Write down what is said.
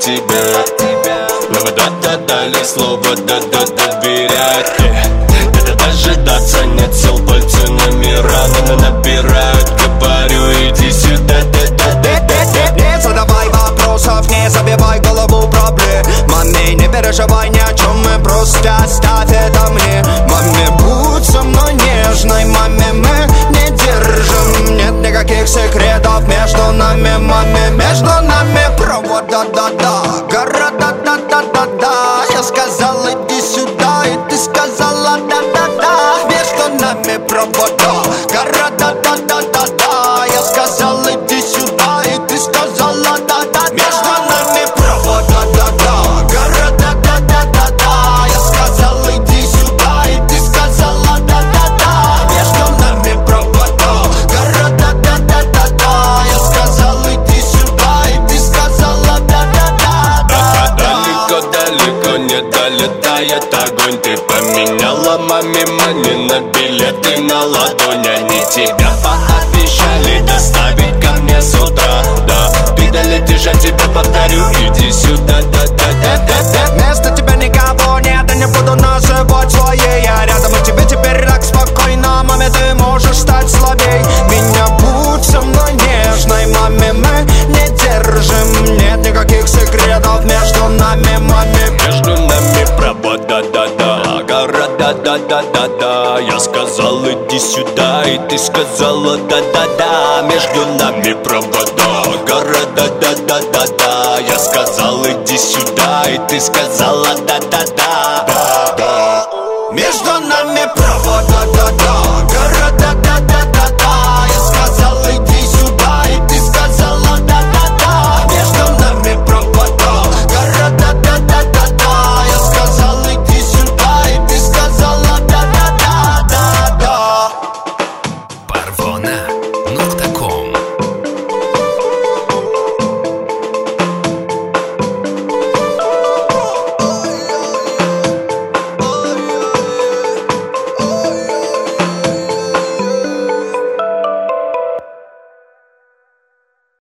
тебе. Но вы дали слово, доверять. Это дожидаться нет сил, пальцы номера набирают. Говорю, иди сюда, не задавай вопросов, не забивай голову проблемами. Не переживай ни о чем, мы просто оставь это мне. Маме, будь со мной нежной, маме, мы не держим. Нет никаких секретов между нами, маме. Между нами провод, да-да-да, гора, да-да-да-да-да. Я сказал, иди сюда, и ты сказала, да-да-да. Между нами провод, гора, да-да-да-да-да. Я сказал, иди сюда, и ты сказала, да-да-да. Между нами провод, да-да-да, гора, да-да-да-да-да. Я сказал, иди сюда, и ты сказала, да-да-да. Между нами провод, гора, да-да-да-да-да. Я сказал, иди сюда, и ты сказала, да-да-да. Далеко не долетает огонь. Ты поменяла маме мани на билеты на ладонь. Они тебя пообещали доставить ко мне с утра. Да, ты долетишь, я тебе повторю, иди сюда, да-да-да-да-да. Вместо тебя никого нет, я не буду называть своей. Я рядом, и тебе теперь так спокойно. Маме, ты можешь стать слабей. Меня будь со мной нежной, маме, мы не держим. Нет никаких секретов между нами, маме. Между нами провод, да-да-да, гора, да-да-да-да-да. Я сказал, иди сюда, и ты сказала, да-да-да. Между нами провод, гора, да-да-да-да-да. Я сказал, иди сюда, и ты сказала, да-да-да. Между